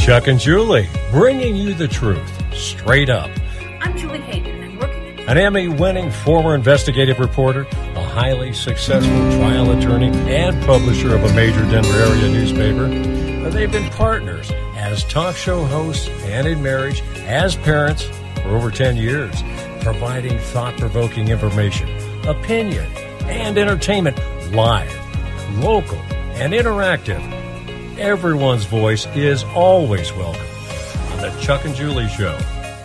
Chuck and Julie, bringing you the truth, straight up. I'm Julie Hayden, and working an Emmy-winning former investigative reporter, a highly successful trial attorney, and publisher of a major Denver area newspaper. They've been partners as talk show hosts and in marriage, as parents for over 10 years, providing thought-provoking information, opinion, and entertainment live, local, and interactive. Everyone's voice is always welcome on the Chuck and Julie Show.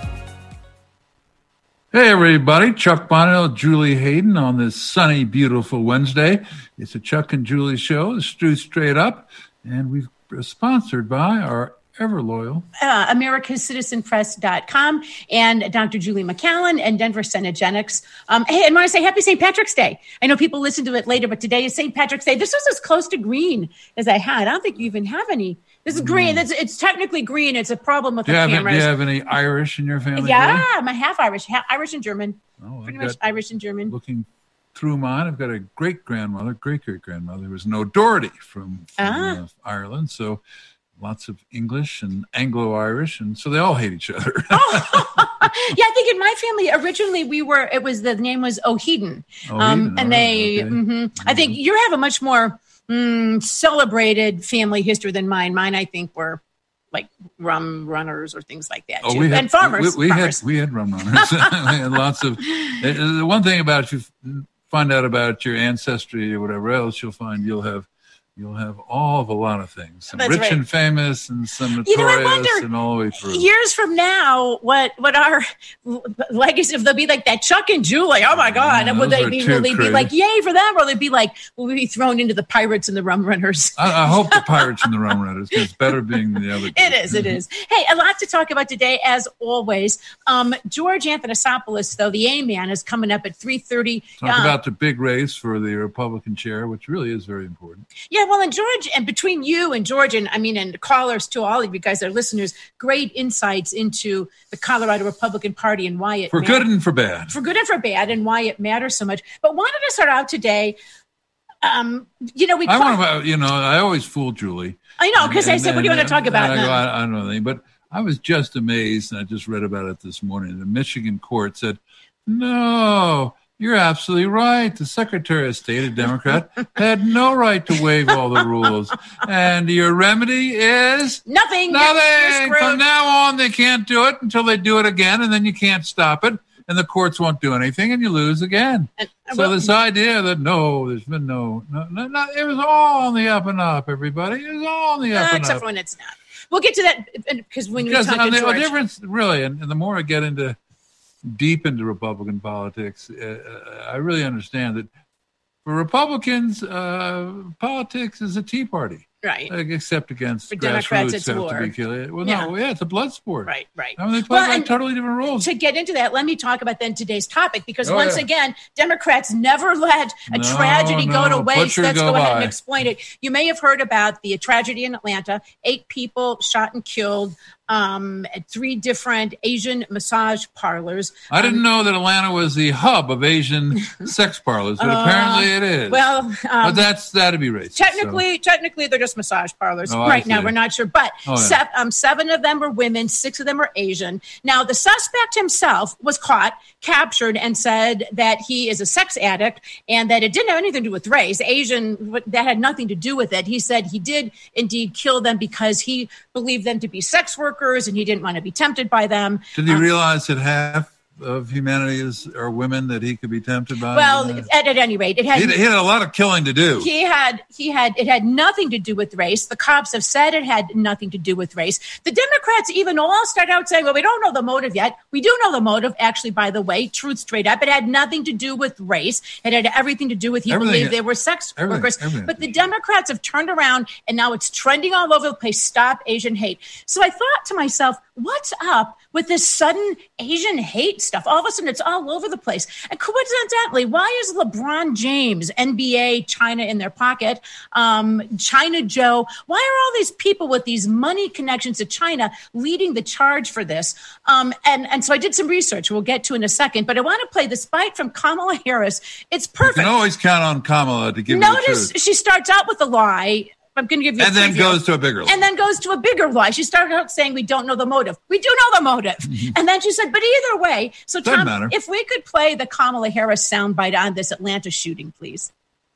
Hey, everybody. Chuck Bonnell, Julie Hayden on this sunny, beautiful Wednesday. It's a Chuck and Julie Show, the truth straight up, and we're sponsored by our ever-loyal AmericasCitizenPress.com and Dr. Julie McCallan and Denver Cenegenics. Hey, I want to say happy St. Patrick's Day. I know people listen to it later, but today is St. Patrick's Day. This was as close to green as I had. I don't think you even have any. This is green. It's technically green. It's a problem with the cameras. Do you have any Irish in your family? Yeah, I'm half Irish. Irish and German. Oh, pretty much Irish and German. Looking through mine, I've got a great-grandmother who was an O'Doherty from Ireland. So lots of English and Anglo-Irish, and so they all hate each other. Yeah, I think in my family originally the name was O'Heaton, and they. Okay. Mm-hmm. I think you have a much more celebrated family history than mine. Mine, I think, were like rum runners or things like that. Too. And farmers. We had rum runners. We had lots of. The one thing about you find out about your ancestry or whatever else, you'll find you'll have all of a lot of things. Some That's rich right. and famous and some notorious and all the way through. Years from now, what our legacy, if they'll be like that Chuck and Julie, oh my God. Will they be like, yay for them? Or they'll be like, will we be thrown into the pirates and the rum runners? I hope the pirates and the rum runners, because it's better being the other. It is. Hey, a lot to talk about today, as always. George Athanasopoulos, though, the A-man, is coming up at 3:30. Talk about the big race for the Republican chair, which really is very important. Yeah, well, and George, and between you and George, and the callers to all of you guys, our listeners, great insights into the Colorado Republican Party and why it for good and for bad, and why it matters so much. But wanted to start out today. I always fool Julie. I know, because I said, "What do you want to talk about?" I don't know anything, but I was just amazed, and I just read about it this morning. The Michigan court said, "No. You're absolutely right. The Secretary of State, a Democrat, had no right to waive all the rules. And your remedy is? Nothing. From now on, they can't do it until they do it again, and then you can't stop it. And the courts won't do anything, and you lose again. This idea that, there's been no, it was all on the up and up, everybody. It was all on the up and up. Except when it's not. We'll get to that, because when we talk to George. The difference, really, and the more I get deep into Republican politics, I really understand that for Republicans, politics is a tea party. Right. Except against for Democrats, it's war. To be killed. Well, it's a blood sport. Right. I mean, they play by totally different rules. To get into that, let me talk about then today's topic, because once again, Democrats never let a tragedy go to waste. Let's go ahead and explain it. You may have heard about the tragedy in Atlanta, 8 people shot and killed at 3 different Asian massage parlors. I didn't know that Atlanta was the hub of Asian sex parlors, but apparently it is. Well, but that'd be racist. Technically, they're just massage parlors right now. We're not sure, but 7 of them were women, 6 of them were Asian. Now, the suspect himself was captured, and said that he is a sex addict and that it didn't have anything to do with race. Asian, that had nothing to do with it. He said he did indeed kill them because he believed them to be sex workers and he didn't want to be tempted by them. Did he realize that half of humanity are women that he could be tempted by? Well, at any rate, he had a lot of killing to do. It had nothing to do with race. The cops have said it had nothing to do with race. The Democrats even all start out saying, well, we don't know the motive yet. We do know the motive, actually, by the way, truth straight up. It had nothing to do with race. It had everything to do with he believed they were sex workers. But the Democrats have turned around, and now it's trending all over the place. Stop Asian hate. So I thought to myself, what's up with this sudden Asian hate stuff? All of a sudden, it's all over the place. And coincidentally, why is LeBron James, NBA, China in their pocket, China Joe, why are all these people with these money connections to China leading the charge for this? And so I did some research we'll get to in a second, but I want to play this bite from Kamala Harris. It's perfect. You can always count on Kamala to give you the truth. She starts out with a lie. I'm going to give you and then goes to a bigger lie. And then goes goes to a bigger lie. She started out saying we don't know the motive. We do know the motive. And then she said, but either way. So, Tom, if we could play the Kamala Harris soundbite on this Atlanta shooting, please.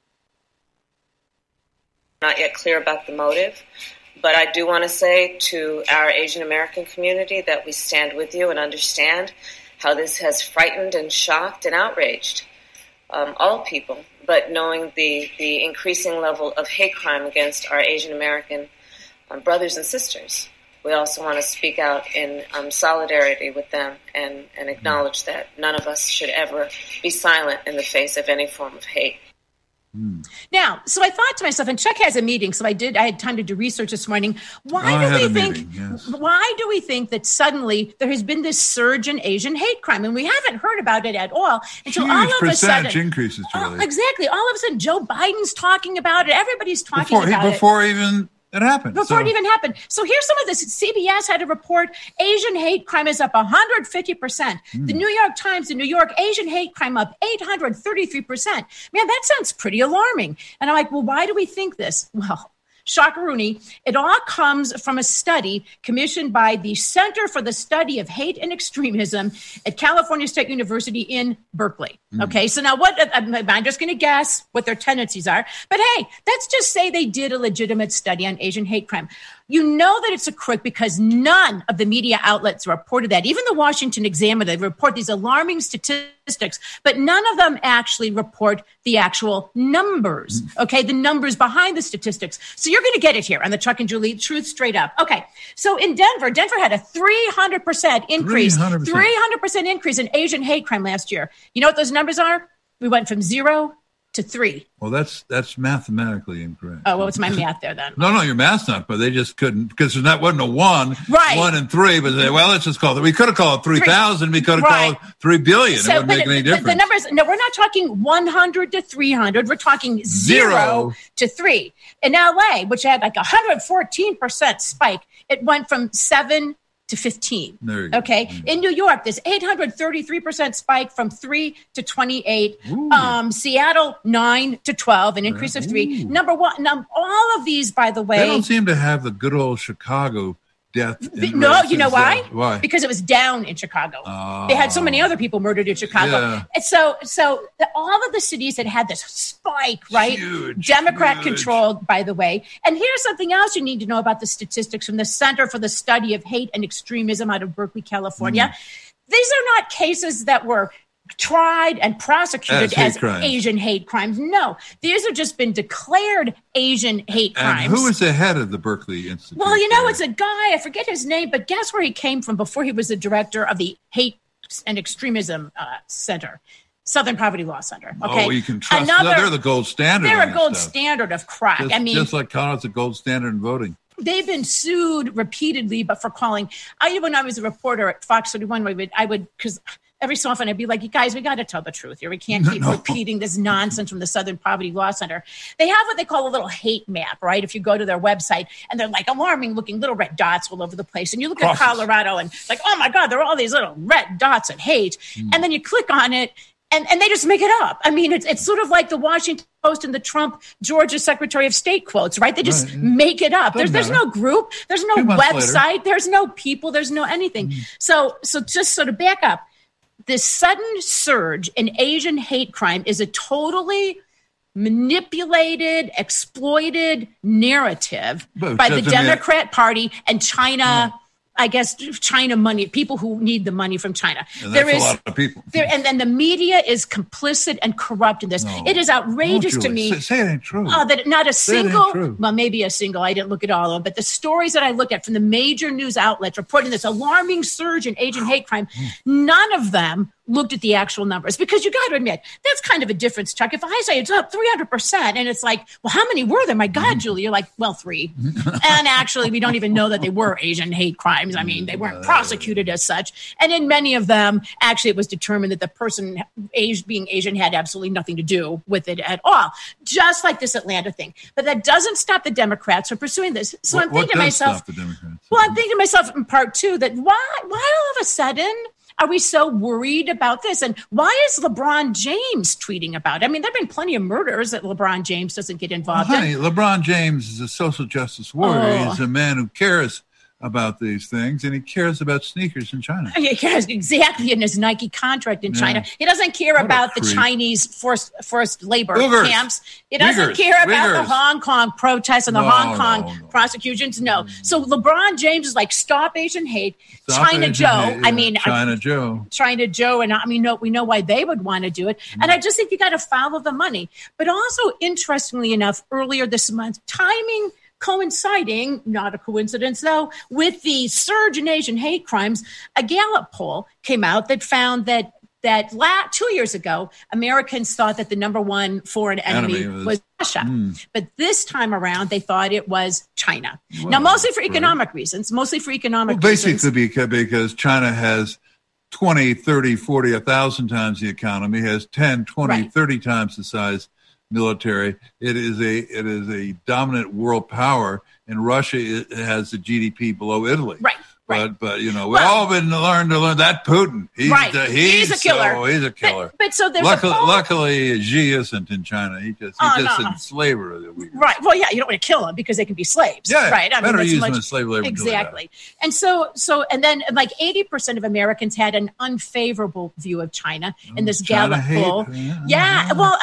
Not yet clear about the motive, but I do want to say to our Asian American community that we stand with you and understand how this has frightened and shocked and outraged all people. But knowing the increasing level of hate crime against our Asian American brothers and sisters, we also want to speak out in solidarity with them and acknowledge that none of us should ever be silent in the face of any form of hate. Now, so I thought to myself, and Chuck has a meeting, so I had time to do research this morning. Why do we think that suddenly there has been this surge in Asian hate crime? And we haven't heard about it at all until all of a sudden. Huge increases, Julie. Exactly. All of a sudden, Joe Biden's talking about it. Everybody's talking about it. Before even it happened. Before it even happened. So here's some of this. CBS had a report. Asian hate crime is up 150%. The New York Times in New York, Asian hate crime up 833%. Man, that sounds pretty alarming. And I'm like, well, why do we think this? Well, Shockaroony, it all comes from a study commissioned by the Center for the Study of Hate and Extremism at California State University in Berkeley. Okay, so now I'm just going to guess what their tendencies are. But hey, let's just say they did a legitimate study on Asian hate crime. You know that it's a crook because none of the media outlets reported that. Even the Washington Examiner, they report these alarming statistics, but none of them actually report the actual numbers, okay, the numbers behind the statistics. So you're going to get it here on the Chuck and Julie Truth Straight Up. Okay, so in Denver had a 300% increase, 300% increase in Asian hate crime last year. You know what those numbers are? We went from 0 to 3. Well, that's mathematically incorrect. Oh, well, what's my math there then? No, your math's not, but they just couldn't, because that wasn't a 1, right. 1 and 3, but let's just call it, we could have called it 3,000, we could have called it 3 billion. So, it wouldn't make any difference. The numbers, no, we're not talking 100 to 300, we're talking 0 to 3. In LA, which had like 114% spike, it went from 7 to 15. Okay. In New York, this 833% spike from 3 to 28. Seattle, 9 to 12, an increase of 3. Number one, all of these, by the way. They don't seem to have the good old Chicago death. No, you know why? Why? Because it was down in Chicago. They had so many other people murdered in Chicago. Yeah. And so all of the cities that had this spike, right? Democrat controlled, by the way. And here's something else you need to know about the statistics from the Center for the Study of Hate and Extremism out of Berkeley, California. These are not cases that were tried and prosecuted as Asian hate crimes. No, these have just been declared Asian hate crimes. And who is the head of the Berkeley Institute? Well, it's a guy, I forget his name, but guess where he came from before he was the director of the Hate and Extremism Center? Southern Poverty Law Center. Okay, you can trust. They're the gold standard. They're a gold standard of crack. Just like Connor's a gold standard in voting. They've been sued repeatedly, but for calling. When I was a reporter at Fox 31, I would because every so often I'd be like, you guys, we got to tell the truth here. We can't keep repeating this nonsense from the Southern Poverty Law Center. They have what they call a little hate map, right? If you go to their website, and they're like alarming looking little red dots all over the place. And you look at Colorado and like, oh my God, there are all these little red dots of hate. And then you click on it. And they just make it up. It's sort of like the Washington Post and the Trump Georgia Secretary of State quotes, right? They just make it up. There's no group. There's no website. Later. There's no people. There's no anything. So just sort of back up. This sudden surge in Asian hate crime is a totally manipulated, exploited narrative by the Democrat Party and China. I guess China money, people who need the money from China. And that's a lot of people. And then the media is complicit and corrupt in this. No. It is outrageous to me. Say it ain't true. That not a single, well, maybe a single, I didn't look at all of them, but the stories that I look at from the major news outlets reporting this alarming surge in Asian hate crime, none of them looked at the actual numbers, because you got to admit, that's kind of a difference, Chuck. If I say it's up 300% and it's like, well, how many were there? My God, Julie, you're like, well, 3. And actually, we don't even know that they were Asian hate crimes. They weren't prosecuted as such. And in many of them, actually, it was determined that the person being Asian had absolutely nothing to do with it at all. Just like this Atlanta thing. But that doesn't stop the Democrats from pursuing this. So I'm thinking to myself, in part two, that why all of a sudden are we so worried about this? And why is LeBron James tweeting about it? I mean, there have been plenty of murders that LeBron James doesn't get involved in. LeBron James is a social justice warrior. He's a man who cares about these things, and he cares about sneakers in China. He cares exactly in his Nike contract in China. He doesn't care about the Chinese forced labor camps. He doesn't care about the Hong Kong protests and the Hong Kong prosecutions. No. So LeBron James is like, stop Asian hate. China Joe. China Joe. And we know why they would want to do it. And I just think you got to follow the money. But also, interestingly enough, earlier this month, timing coinciding, not a coincidence though, with the surge in Asian hate crimes, a Gallup poll came out that found that 2 years ago, Americans thought that the number one foreign enemy was Russia. But this time around, they thought it was China. Now, mostly for economic reasons. Basically because China has 20, 30, 40, 1,000 times the economy, has 10, 20, 30 times the size military. It is a dominant world power, and Russia has the GDP below Italy. But we all been learned to learn that Putin. He's a killer. He's a killer. But so there's luckily Xi isn't in China. He just enslaver the Uyghurs. Right. Well, yeah, you don't want to kill them because they can be slaves. Yeah. Right. Better use them as slave labor. Exactly. And so and then like 80% of Americans had an unfavorable view of China in this Gallup poll. Yeah. Well,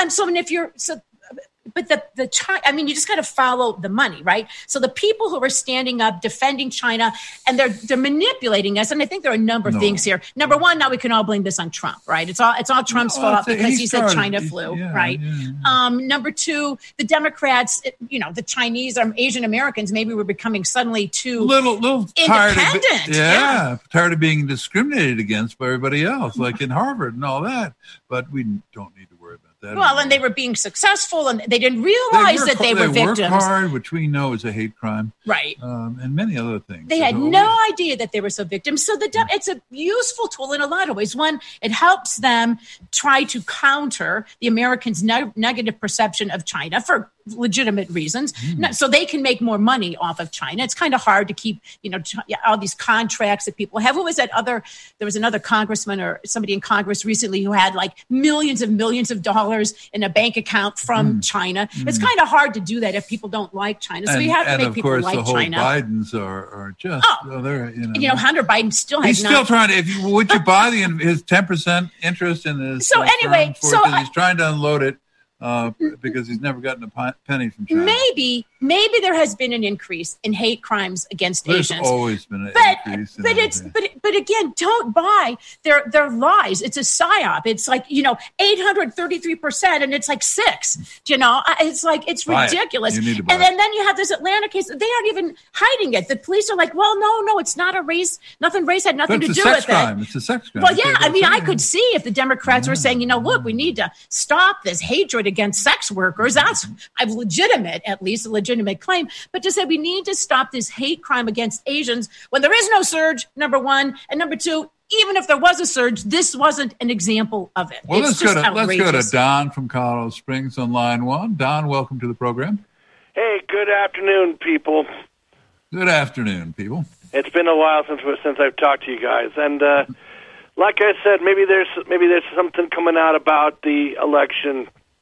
but you just got to follow the money, right? So the people who are standing up, defending China, and they're manipulating us. And I think there are a number of things here. Number one, now we can all blame this on Trump, right? It's all Trump's fault because he said China flu, right? Yeah. Number two, the Democrats, the Chinese or Asian Americans, maybe we're becoming suddenly too little independent. Tired of being discriminated against by everybody else, like in Harvard and all that. But we don't need to worry about that. Well, and they were being successful, and they didn't realize that they were victims. They work hard, which we know is a hate crime. Right. And many other things. They had no idea that they were so victims. So it's a useful tool in a lot of ways. One, it helps them try to counter the Americans' negative perception of China for legitimate reasons, so they can make more money off of China. It's kind of hard to keep, all these contracts that people have. Who was that there was another congressman or somebody in Congress recently who had like millions and millions of dollars in a bank account from China. It's kind of hard to do that if people don't like China. So you have to make people like China. And of course, the whole Bidens are just, they're, Hunter Biden still has he's still trying to, would you buy his 10% interest in his he's trying to unload it. Because he's never gotten a penny from China. Maybe there has been an increase in hate crimes against Asians. There's always been an increase. But again, don't buy their lies. It's a psyop. It's like 833%, and it's like 6. It's like it's ridiculous. And then you have this Atlanta case. They aren't even hiding it. The police are like, well, no, it's not a race. Race had nothing to do with it. It's a sex crime. Well, yeah, I could see if the Democrats were saying, look, we need to stop this hatred against sex workers. That's a legitimate claim. But to say we need to stop this hate crime against Asians when there is no surge, number one, and number two, even if there was a surge, this wasn't an example of it. Well, let's go to Don from Colorado Springs on line 1. Don, welcome to the program. Hey, good afternoon, people. Good afternoon, people. It's been a while since I've talked to you guys, and like I said, maybe there's something coming out about the election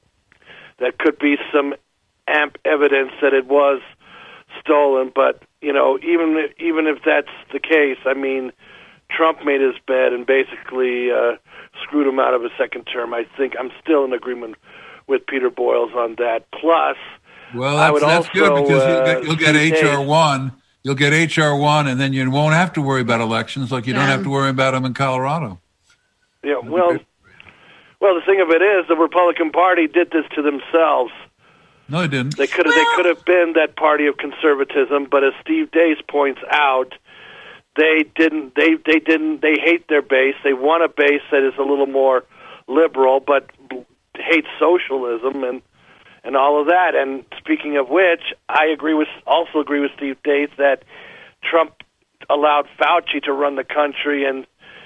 that could be some evidence that it was stolen. But even if that's the case, I mean, Trump made his bed and basically screwed him out of a second term. I think I'm still in agreement with Peter Boyles on that. Plus, that's good because you'll get HR 1. You'll get HR 1, and then you won't have to worry about elections like you don't have to worry about them in Colorado. Yeah, well, the thing of it is, the Republican Party did this to themselves. No, they didn't. They could have been that party of conservatism, but as Steve Dace points out, they didn't. They hate their base. They want a base that is a little more liberal, but hates socialism and all of that. And speaking of which, I also agree with Steve Dace that Trump allowed Fauci to run the country, and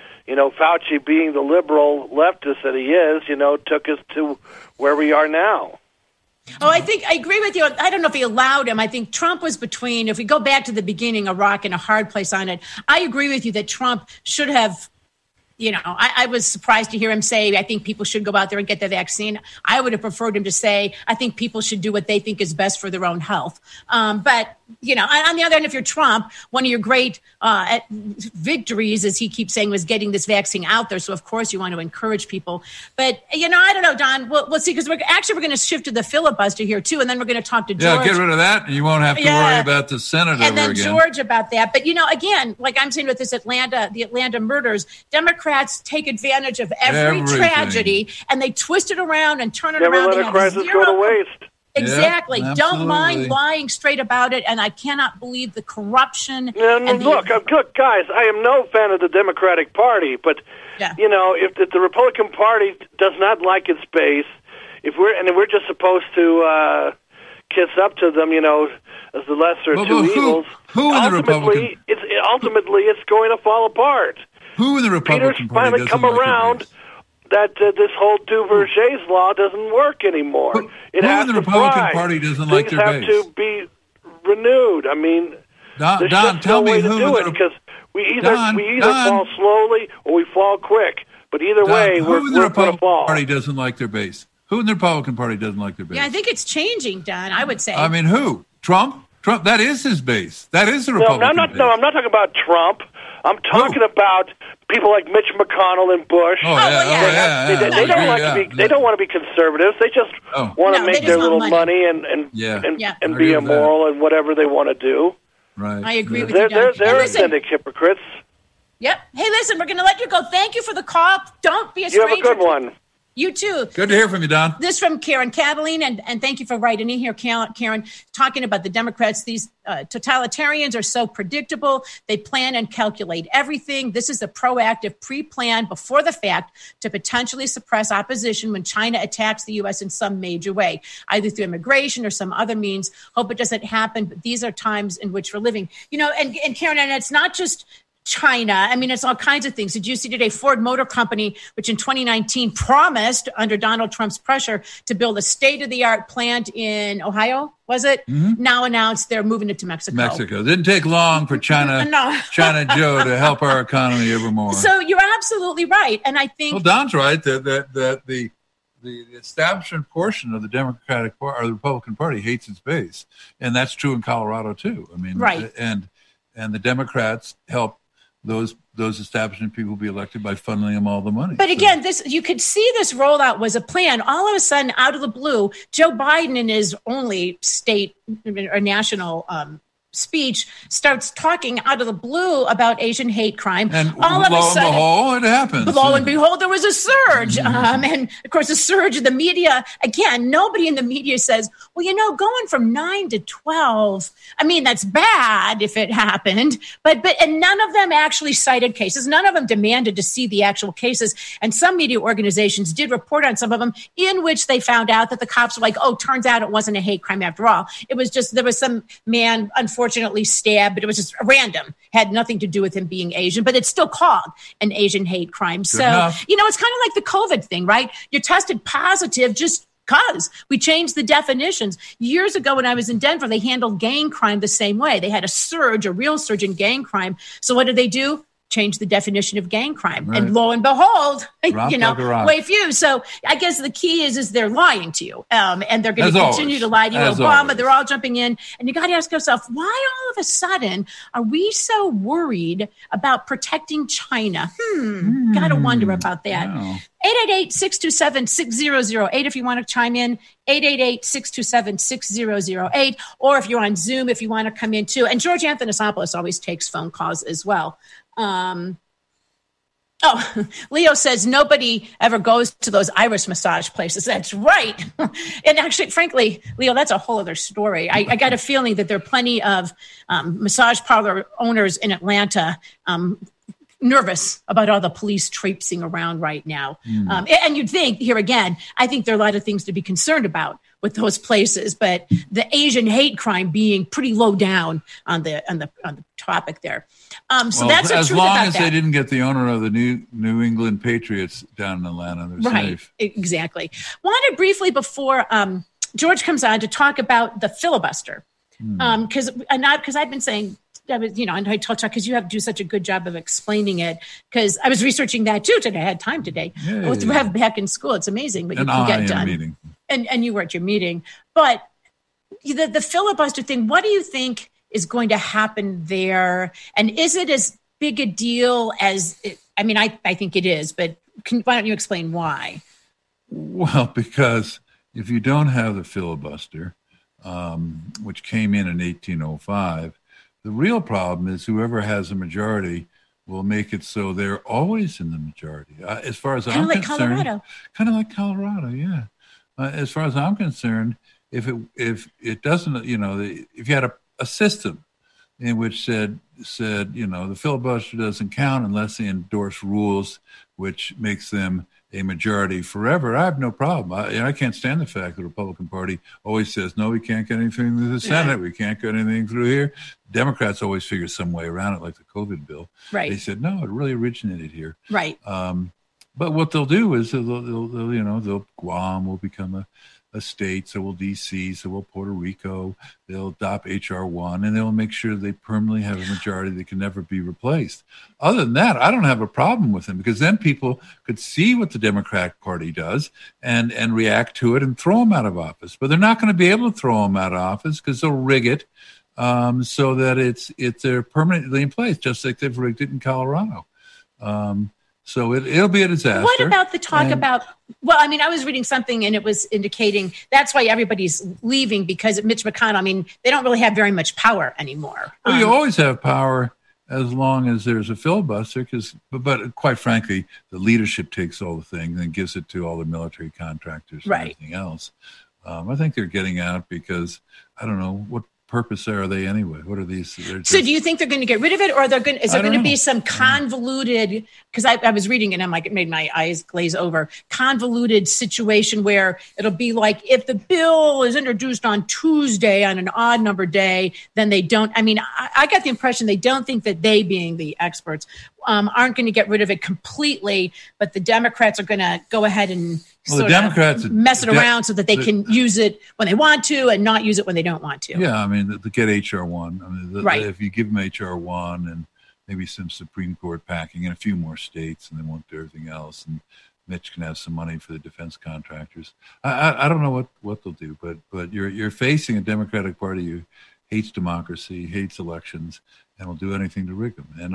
Fauci, being the liberal leftist that he is, took us to where we are now. Oh, I think I agree with you. I don't know if he allowed him. I think Trump was between, if we go back to the beginning, a rock and a hard place on it. I agree with you that Trump should have I was surprised to hear him say, I think people should go out there and get the vaccine. I would have preferred him to say, I think people should do what they think is best for their own health. But, on the other hand, if you're Trump, one of your great victories, as he keeps saying, was getting this vaccine out there. So, of course, you want to encourage people. But, I don't know, Don. We'll see, because we're going to shift to the filibuster here, too. And then we're going to talk to George. Yeah, get rid of that. And you won't have to worry about the Senate and then again. George about that. But, again, like I'm saying with the Atlanta murders, Democrats take advantage of every tragedy, and they twist it around and turn it around. Never let a crisis go to waste. Exactly. Yep, don't mind lying straight about it. And I cannot believe the corruption. Look, guys, I am no fan of the Democratic Party, but if the Republican Party does not like its base, if we're just supposed to kiss up to them, as the lesser of two evils, who in the Republican? Ultimately, it's going to fall apart. Who in the Republican Peter's Party finally come around that this whole Duverger's law doesn't work anymore. Who in the Republican Party doesn't like their base? Things have to be renewed. I mean, there's just no way to do it, because we either fall slowly or we fall quick. But either way, we're going to fall. Who in the Republican Party doesn't like their base? Who in the Republican Party doesn't like their base? Yeah, I think it's changing, Don, I would say. I mean, who? Trump, that is his base. That is the Republican base. No, I'm not talking about Trump. I'm talking about people like Mitch McConnell and Bush. They don't like to be. They don't want to be conservatives. They just want to make their little money and be immoral and whatever they want to do. Right. I agree with you, Don. They're authentic hypocrites. Yep. Hey, listen, we're going to let you go. Thank you for the call. Don't be a stranger. You have a good one. You too. Good to hear from you, Don. This from Karen Cataline, and thank you for writing in here, Karen, talking about the Democrats. These totalitarians are so predictable. They plan and calculate everything. This is a proactive pre-plan before the fact to potentially suppress opposition when China attacks the U.S. in some major way, either through immigration or some other means. Hope it doesn't happen, but these are times in which we're living. And Karen, and it's not just China. I mean, it's all kinds of things. Did you see today Ford Motor Company, which in 2019 promised under Donald Trump's pressure to build a state-of-the-art plant in Ohio, was it? Mm-hmm. Now announced they're moving it to Mexico. Didn't take long for China Joe to help our economy ever more. So you're absolutely right. And I think... Well, Don's right that the establishment portion of the Democratic or the Republican Party hates its base. And that's true in Colorado, too. I mean, right. And the Democrats help those establishment people be elected by funneling them all the money. But again, you could see this rollout was a plan. All of a sudden, out of the blue, Joe Biden in his only state or national speech starts talking out of the blue about Asian hate crime. And all of a sudden, and behold, it happens. Lo and behold, there was a surge. And of course, a surge in the media. Again, nobody in the media says, well, going from 9 to 12, I mean, that's bad if it happened. But none of them actually cited cases. None of them demanded to see the actual cases. And some media organizations did report on some of them in which they found out that the cops were like, turns out it wasn't a hate crime after all. It was just, there was some man, unfortunately stabbed, but it was just random, had nothing to do with him being Asian, but it's still called an Asian hate crime. So, it's kind of like the COVID thing, right? You're tested positive just because we changed the definitions. Years ago when I was in Denver, they handled gang crime the same way. They had a real surge in gang crime. So what did they do? Change the definition of gang crime. Right. And lo and behold, way few. So I guess the key is they're lying to you. And they're going to continue to lie to you. Obama, they're all jumping in. And you got to ask yourself, why all of a sudden are we so worried about protecting China? Got to wonder about that. No. 888-627-6008 if you want to chime in, 888-627-6008, or if you're on Zoom, if you want to come in too. And George Anthonopoulos always takes phone calls as well. Leo says nobody ever goes to those Irish massage places. That's right. And actually, frankly, Leo, that's a whole other story. I got a feeling that there are plenty of massage parlor owners in Atlanta nervous about all the police traipsing around right now. And you'd think, here again, I think there are a lot of things to be concerned about with those places, but the Asian hate crime being pretty low down on the topic there. So that's the truth about that. As long as they didn't get the owner of the New England Patriots down in Atlanta, they're safe. Exactly. Wanted briefly before George comes on to talk about the filibuster, because I've been saying and I told Chuck, because you have to do such a good job of explaining it, because I was researching that too today. I had time today. We have back in school. It's amazing, but you can get done. Meeting. And you were at your meeting. But the filibuster thing, what do you think is going to happen there? And is it as big a deal as I think it is, but why don't you explain why? Well, because if you don't have the filibuster, which came in 1805, the real problem is whoever has a majority will make it so they're always in the majority. As far as I'm concerned, kind of like Colorado, yeah. As far as I'm concerned, if it doesn't, if you had a system in which said, the filibuster doesn't count unless they endorse rules which makes them a majority forever, I have no problem. I can't stand the fact that the Republican Party always says, no, we can't get anything through the Senate. We can't get anything through here. Democrats always figure some way around it, like the COVID bill. Right. They said, no, it really originated here. Right. But what they'll do is they'll Guam will become a state, so will D.C., so will Puerto Rico. They'll adopt H.R. 1, and they'll make sure they permanently have a majority that can never be replaced. Other than that, I don't have a problem with them, because then people could see what the Democratic Party does and react to it and throw them out of office. But they're not going to be able to throw them out of office because they'll rig it so that they're permanently in place, just like they've rigged it in Colorado. So it'll be a disaster. What about the talk about, I was reading something and it was indicating that's why everybody's leaving, because Mitch McConnell, they don't really have very much power anymore. Well, you always have power as long as there's a filibuster, but quite frankly, the leadership takes all the things and gives it to all the military contractors and everything else. I think they're getting out because, I don't know, what purpose are they anyway? What are these? So do you think they're going to get rid of it, or is there going to be some convoluted, because I was reading it and it made my eyes glaze over, convoluted situation where it'll be like, if the bill is introduced on Tuesday on an odd number day, then they don't. I got the impression they don't think that they, being the experts, aren't going to get rid of it completely, but the Democrats are going to go ahead and mess it around so that they can use it when they want to and not use it when they don't want to. Yeah, to get H.R. 1. If you give them H.R. 1 and maybe some Supreme Court packing in a few more states, and they won't do everything else, and Mitch can have some money for the defense contractors. I don't know what they'll do, but you're facing a Democratic Party who hates democracy, hates elections, and will do anything to rig them. And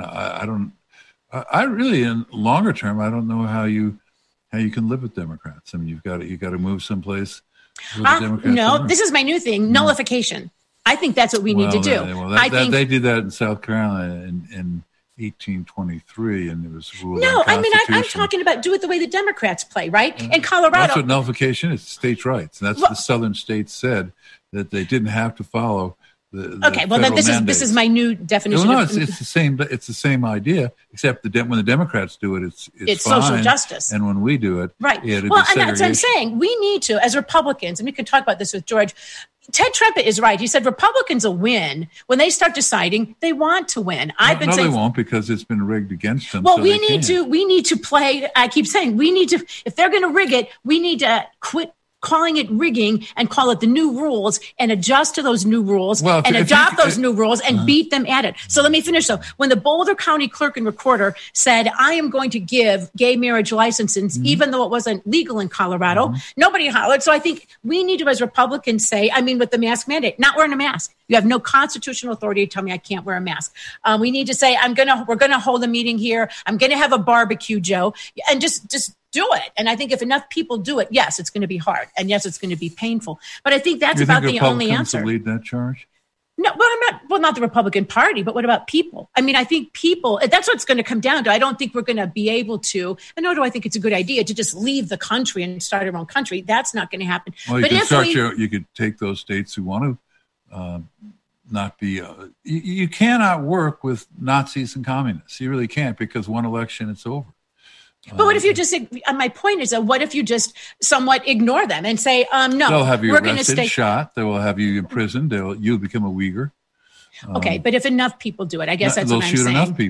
I really, in longer term, I don't know how you can live with Democrats. You've got to move someplace. No, this is my new thing: nullification. I think that's what we need to do. They did that in South Carolina in 1823, and it was ruled. No, I'm talking about do it the way the Democrats play, right? In Colorado, that's what nullification is: states' rights. And that's what the Southern states said, that they didn't have to follow. Then this is my new definition. Well, no, it's the same. It's the same idea, except when the Democrats do it, it's fine, social justice, and when we do it, right? And that's what I'm saying. We need to, as Republicans, and we could talk about this with George. Ted Trumpet is right. He said Republicans will win when they start deciding they want to win. They won't, because it's been rigged against them. Well, we need to play. I keep saying we need to. If they're going to rig it, we need to quit calling it rigging and call it the new rules and adjust to those new rules and adopt those new rules and beat them at it. So let me finish though. When the Boulder County clerk and recorder said, I am going to give gay marriage licenses, even though it wasn't legal in Colorado, nobody hollered. So I think we need to, as Republicans, say, with the mask mandate, not wearing a mask. You have no constitutional authority to tell me I can't wear a mask. We need to say, we're going to hold a meeting here. I'm going to have a barbecue, Joe, and just do it. And I think if enough people do it, yes, it's going to be hard. And yes, it's going to be painful. But I think that's about the only answer. Will lead that charge? No, not the Republican Party, but what about people? I think people, that's what it's going to come down to. I don't think we're going to be able to, and nor do I think it's a good idea to just leave the country and start our own country. That's not going to happen. Well, you could take those states who want to not be, you cannot work with Nazis and communists. You really can't, because one election, it's over. But what if you just, my point is, what if you just somewhat ignore them and say, no, they'll have you arrested, shot. They will have you imprisoned. You'll become a Uyghur. Okay, but if enough people do it, I guess that's what I'm saying. They'll shoot enough people.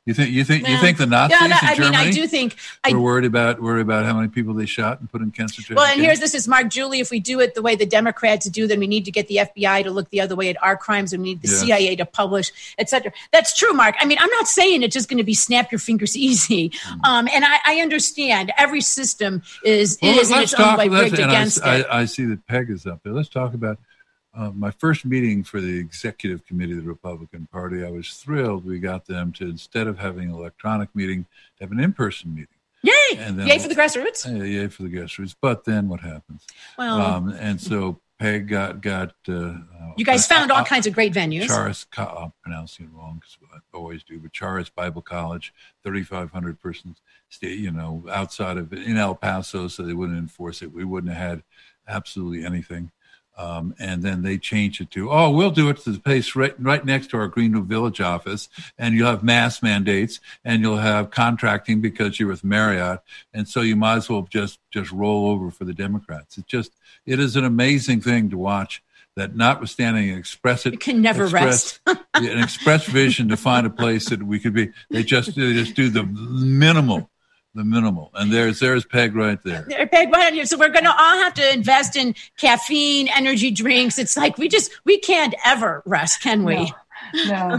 You think the Nazis in Germany? I do think were worried about how many people they shot and put in concentration camps. Well, and this is Mark, Julie. If we do it the way the Democrats do, then we need to get the FBI to look the other way at our crimes, and we need the CIA to publish, etc. That's true, Mark. I mean, I'm not saying it's just going to be snap your fingers easy. And I understand every system is in its own way rigged against it. I see that Peg is up there. Let's talk about my first meeting for the executive committee of the Republican Party. I was thrilled we got them to, instead of having an electronic meeting, have an in-person meeting. Yay! And then, yay for the grassroots. Yay for the grassroots. But then what happens? Well, and so Peg got. You guys found all kinds of great venues. Charis, I'm pronouncing it wrong because I always do, but Charis Bible College, 3,500 persons, outside of in El Paso, so they wouldn't enforce it. We wouldn't have had absolutely anything. And then they changed it to, we'll do it to the place right next to our Greenville Village office, and you'll have mask mandates, and you'll have contracting because you're with Marriott, and so you might as well just roll over for the Democrats. It is an amazing thing to watch. That notwithstanding you can never rest. An express vision to find a place that we could be. They just do the minimal. And there's Peg right there. Peg right here. So we're going to all have to invest in caffeine, energy drinks. It's like we can't ever rest, can we? No.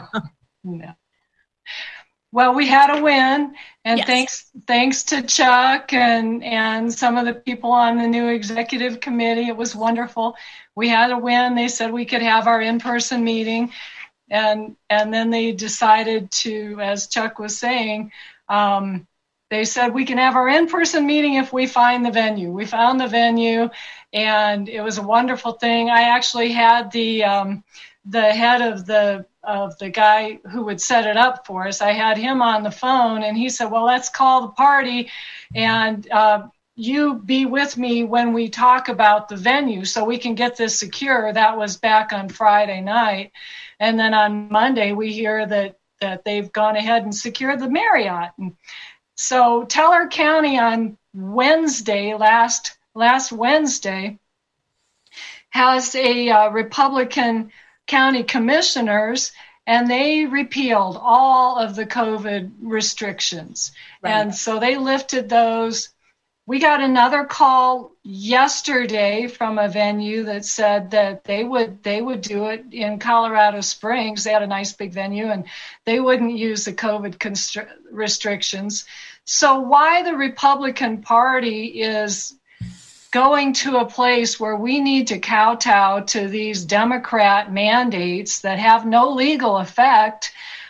Well, we had a win, and thanks to Chuck and some of the people on the new executive committee. It was wonderful. We had a win. They said we could have our in-person meeting, and then they decided to, as Chuck was saying, they said we can have our in-person meeting if we find the venue. We found the venue, and it was a wonderful thing. I actually had the head of the guy who would set it up for us. I had him on the phone, and he said, "Well, let's call the party, and you be with me when we talk about the venue so we can get this secure." That was back on Friday night, and then on Monday we hear that they've gone ahead and secured the Marriott. And so Teller County on Wednesday, last Wednesday, has a Republican county commissioners, and they repealed all of the COVID restrictions. Right. And so they lifted those. We got another call yesterday from a venue that said that they would do it in Colorado Springs. They had a nice big venue, and they wouldn't use the COVID restrictions. So why the Republican Party is going to a place where we need to kowtow to these Democrat mandates that have no legal effect,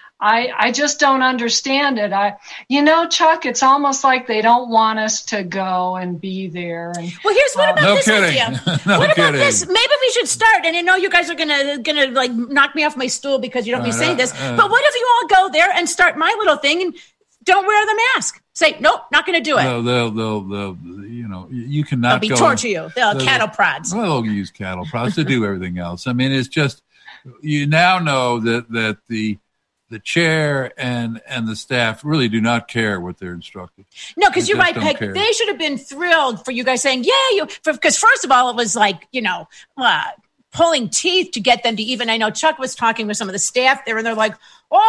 I just don't understand it. Chuck, it's almost like they don't want us to go and be there. And, well, what about this idea? What about this? Maybe we should start. And I know you guys are gonna like knock me off my stool because you don't be saying this. But what if you all go there and start my little thing and don't wear the mask? Say nope, not going to do it. No, they'll you cannot. They'll torture you. They'll cattle prods. Well, they'll use cattle prods to do everything else. I mean, it's just you now know that the chair and the staff really do not care what they're instructed. No, because you're right, Peg. They should have been thrilled for you guys saying, "Yay!" Because first of all, it was like pulling teeth to get them to even. I know Chuck was talking with some of the staff there, and they're like,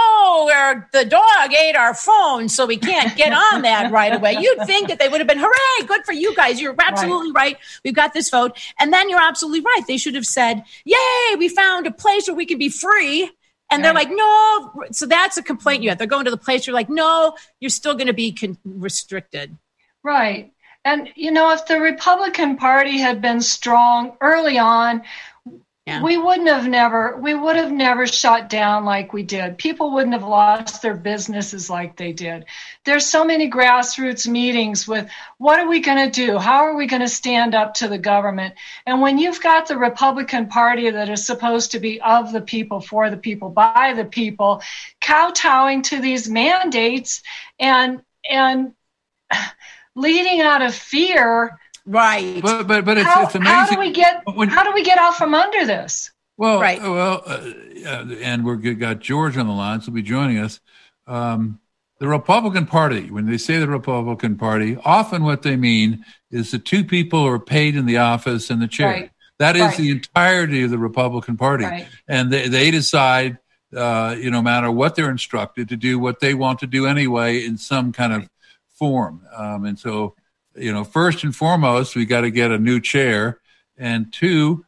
the dog ate our phone, so we can't get on that right away. You'd think that they would have been, hooray, good for you guys. You're absolutely right. We've got this vote. And then you're absolutely right. They should have said, yay, we found a place where we can be free. And they're like, no. So that's a complaint you have. They're going to the place you're like, no, you're still going to be restricted. Right. And, if the Republican Party had been strong early on, we would have never shut down like we did. People wouldn't have lost their businesses like they did. There's so many grassroots meetings with what are we going to do? How are we going to stand up to the government? And when you've got the Republican Party that is supposed to be of the people, for the people, by the people, kowtowing to these mandates and leading out of fear. Right, but it's amazing. How do we get out from under this? Well, right. And we've got George on the line, so he'll be joining us. The Republican Party, when they say the Republican Party, often what they mean is the two people who are paid in the office and the chair. Right. That is the entirety of the Republican Party, and they decide no matter what they're instructed to do, what they want to do anyway in some kind of form. And so, first and foremost, we got to get a new chair, and two,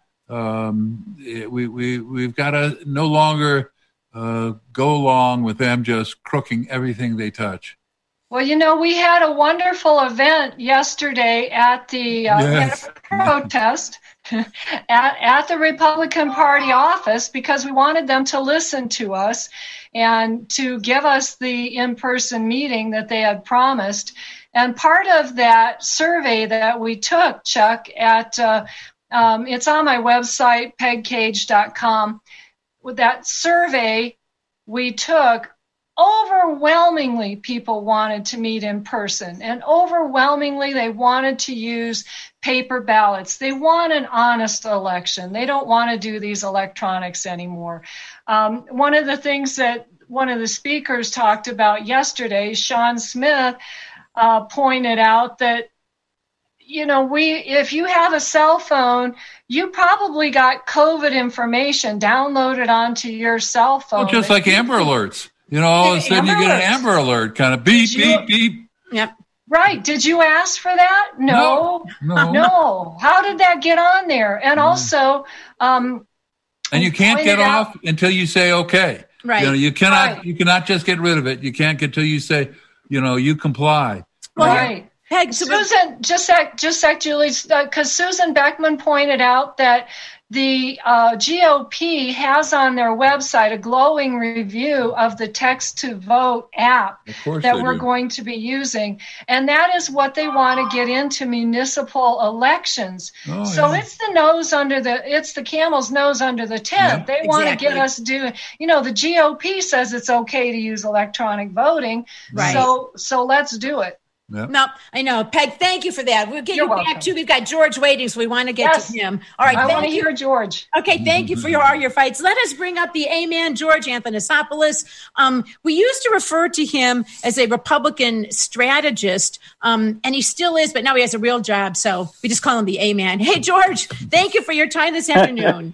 we've got to no longer go along with them just crooking everything they touch. Well, we had a wonderful event yesterday at the protest at the Republican Party office because we wanted them to listen to us and to give us the in-person meeting that they had promised. And part of that survey that we took, Chuck, it's on my website, pegcage.com. With that survey we took, overwhelmingly people wanted to meet in person, and overwhelmingly they wanted to use paper ballots. They want an honest election. They don't want to do these electronics anymore. One of the things that one of the speakers talked about yesterday, Sean Smith, pointed out that, if you have a cell phone, you probably got COVID information downloaded onto your cell phone. Well, just like Amber Alerts. All of a sudden you get an Amber Alert, kind of beep, beep, beep. Yep. Right. Did you ask for that? No. How did that get on there? And also, and you can't get off until you say okay. Right. You cannot just get rid of it. You can't get till you say, you comply. Right. Hey, Susan, just sec, Julie, because Susan Beckman pointed out that the GOP has on their website a glowing review of the Text to Vote app that we're going to be using. And that is what they want to get into municipal elections. It's the camel's nose under the tent. Yep, they want to get us doing, the GOP says it's okay to use electronic voting. Right. So let's do it. Yep. No, I know. Peg, thank you for that. We'll get you back to. We've got George waiting, so we want to get to him. All right. I want to hear George. Okay, thank you for all your fights. Let us bring up the A-man, George Athanasopoulos. We used to refer to him as a Republican strategist, and he still is, but now he has a real job, so we just call him the A-man. Hey, George, thank you for your time this afternoon.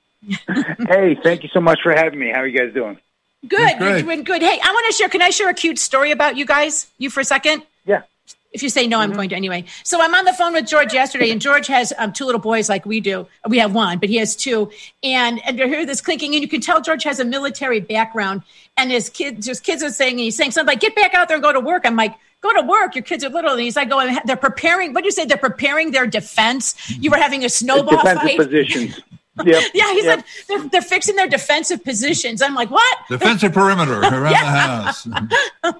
Hey, thank you so much for having me. How are you guys doing? Good. You're doing good. Hey, I want to share. Can I share a cute story about you guys? You for a second? Yeah. If you say no, I'm going to anyway. So I'm on the phone with George yesterday, and George has two little boys like we do. We have one, but he has two. And I hear this clinking, and you can tell George has a military background. And his kids are saying, and he's saying something like, get back out there and go to work. I'm like, go to work. Your kids are little. And he's like, they're preparing. What do you say? They're preparing their defense. You were having a snowball fight. Positions. Yep. Yeah, he said they're fixing their defensive positions. I'm like, what? Defensive perimeter around the house.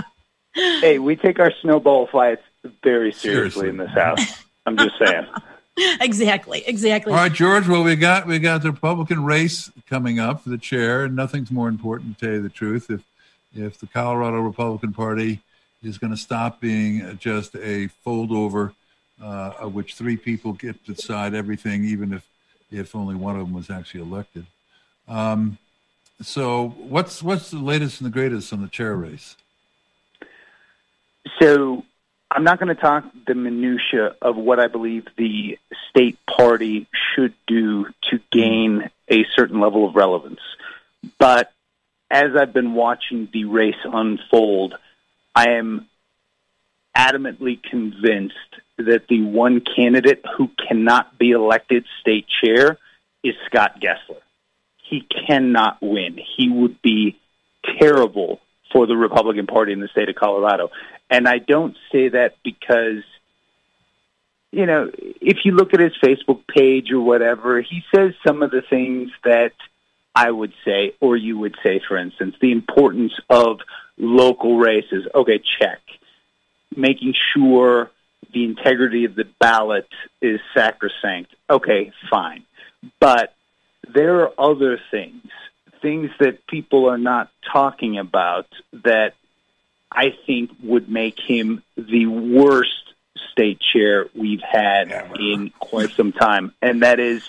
Hey, we take our snowball fights very seriously in this house. I'm just saying. Exactly. All right, George. Well, we got the Republican race coming up for the chair, and nothing's more important, to tell you the truth. If the Colorado Republican Party is going to stop being just a foldover of which three people get to decide everything, even if only one of them was actually elected. So what's the latest and the greatest on the chair race? So I'm not going to talk the minutia of what I believe the state party should do to gain a certain level of relevance. But as I've been watching the race unfold, I am adamantly convinced that the one candidate who cannot be elected state chair is Scott Gessler. He cannot win. He would be terrible for the Republican Party in the state of Colorado. And I don't say that because, if you look at his Facebook page or whatever, he says some of the things that I would say, or you would say, for instance, the importance of local races. Okay, check. Making sure the integrity of the ballot is sacrosanct. Okay, fine. But there are other things that people are not talking about that I think would make him the worst state chair we've had in quite some time. And that is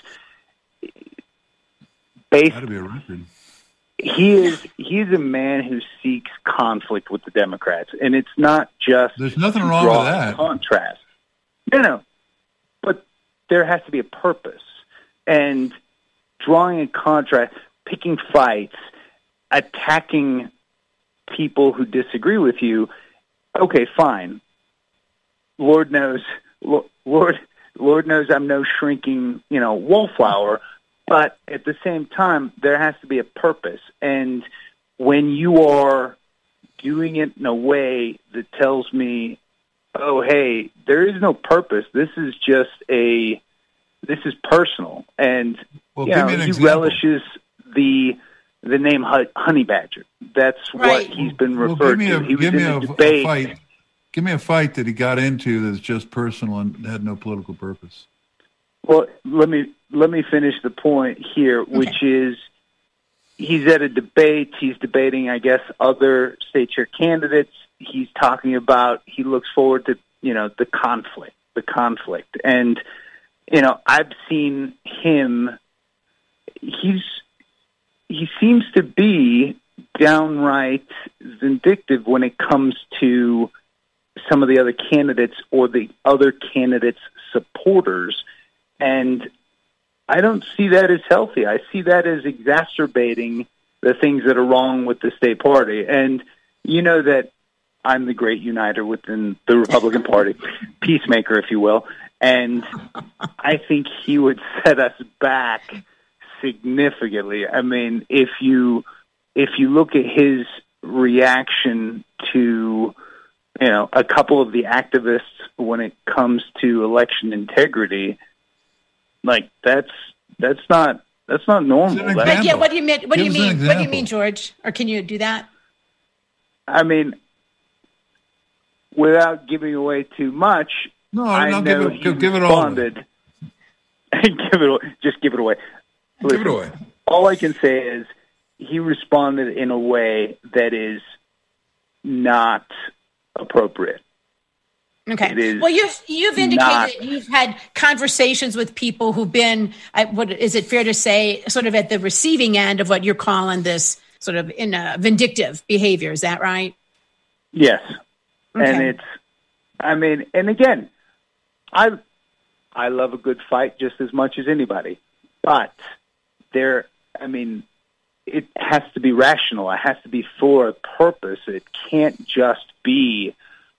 That'd be a record. He's a man who seeks conflict with the Democrats. And it's not just there's nothing wrong with that. Contrast. No. But there has to be a purpose. And drawing a contrast, picking fights, attacking people who disagree with you, okay, fine. Lord knows I'm no shrinking, wallflower. But at the same time, there has to be a purpose. And when you are doing it in a way that tells me, oh, hey, there is no purpose. This is personal. And, he relishes the name Honey Badger. That's what he's been referred to. He was in a debate. Give me a fight that he got into that's just personal and had no political purpose. Well, let me finish the point here, which is he's at a debate. He's debating, I guess, other state chair candidates. He's talking about he looks forward to, the conflict. And, I've seen him. He seems to be downright vindictive when it comes to some of the other candidates or the other candidates' supporters. And I don't see that as healthy. I see that as exacerbating the things that are wrong with the state party. And you know that I'm the great uniter within the Republican Party, peacemaker, if you will. And I think he would set us back significantly. I mean, if you look at his reaction to, a couple of the activists when it comes to election integrity, like that's not normal. What do you mean? What do you mean? What do you mean, George? Or can you do that? I mean, without giving away too much. No, give it all. Just give it away. Listen, give it away. All I can say is he responded in a way that is not appropriate. Okay. Well, you've indicated you've had conversations with people who've been, what is it fair to say, sort of at the receiving end of what you're calling this sort of vindictive behavior. Is that right? Yes. Okay. And again, I love a good fight just as much as anybody, but it has to be rational. It has to be for a purpose. It can't just be,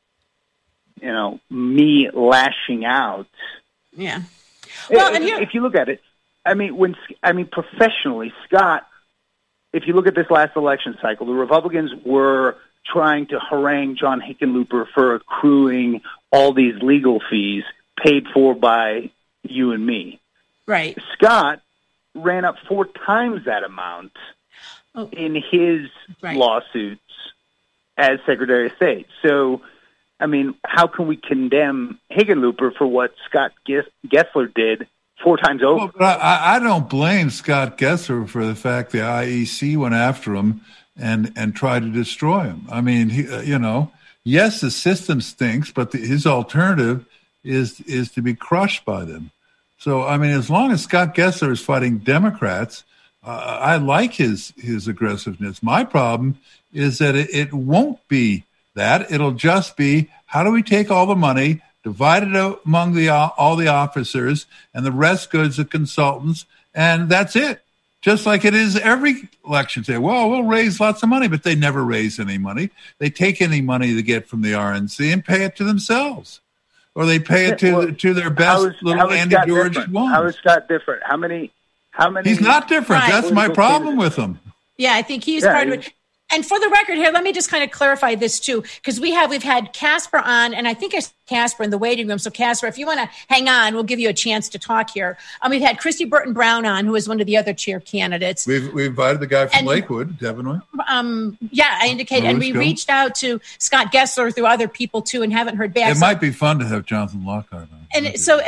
me lashing out. Yeah. Well, if you look at it, professionally, Scott, if you look at this last election cycle, the Republicans were trying to harangue John Hickenlooper for accruing all these legal fees paid for by you and me. Right. Scott ran up 4 times that amount in his lawsuits as Secretary of State. So, how can we condemn Hickenlooper for what Scott Gessler did 4 times over? Well, but I don't blame Scott Gessler for the fact the IEC went after him and tried to destroy him. I mean, yes, the system stinks, but his alternative is to be crushed by them. So, as long as Scott Gessler is fighting Democrats, I like his aggressiveness. My problem is that it won't be that. It'll just be, how do we take all the money, divide it among all the officers, and the rest goes to consultants, and that's it. Just like it is every election day. Well, we'll raise lots of money, but they never raise any money. They take any money they get from the RNC and pay it to themselves. Or they pay it to their best little Andy George ones. How is Scott different? How many? He's not different. That's my problem with him. Yeah, I think he's part of it. And for the record here, let me just kind of clarify this too, because we've had Casper on, and I think it's Casper in the waiting room. So Casper, if you want to hang on, we'll give you a chance to talk here. We've had Christy Burton Brown on, who is one of the other chair candidates. We invited the guy from Lakewood, haven't we? Yeah, I indicated, and we reached out to Scott Gessler through other people too, and haven't heard back. It might be fun to have Jonathan Lockhart on. And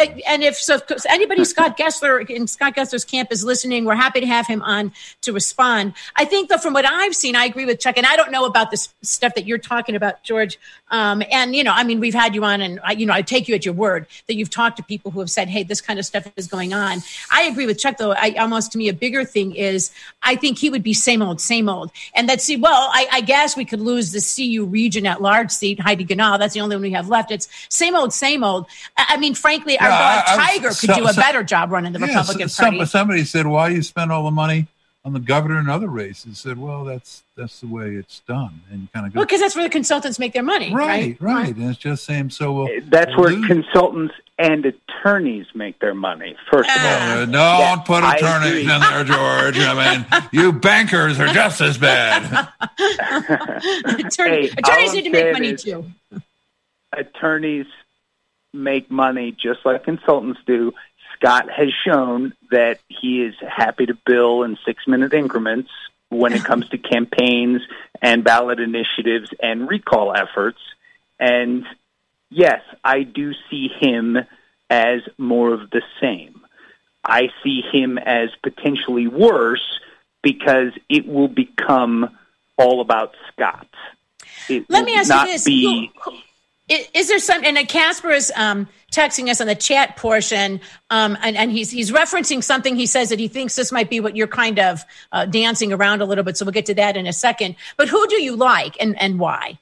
if anybody Scott Gessler in Scott Gessler's camp is listening, we're happy to have him on to respond. I think though, from what I've seen, I agree with Chuck, and I don't know about this stuff that you're talking about, George. We've had you on, and I take you at your word that you've talked to people who have said, hey, this kind of stuff is going on. I agree with Chuck, though. To me, a bigger thing is I think he would be same old. And I guess we could lose the CU region at large seat, Heidi Ganahl. That's the only one we have left. It's same old. Frankly, our dog Tiger could do a better job running the Republican Party. Somebody said, why you spend all the money on the governor and other races, said, well, that's the way it's done. And you kind of go, well, because that's where the consultants make their money. Right. And it's just saying, so well, that's where consultants and attorneys make their money. First of all, don't put attorneys in there, George. I mean, you bankers are just as bad. Attorneys need to make money too. Attorneys make money just like consultants do. Scott has shown that he is happy to bill in 6-minute increments when it comes to campaigns and ballot initiatives and recall efforts. And yes, I do see him as more of the same. I see him as potentially worse because it will become all about Scott. Let me ask you this. Is there some, and Casper is texting us on the chat portion, and he's referencing something. He says that he thinks this might be what you're kind of dancing around a little bit, so we'll get to that in a second. But who do you like and why?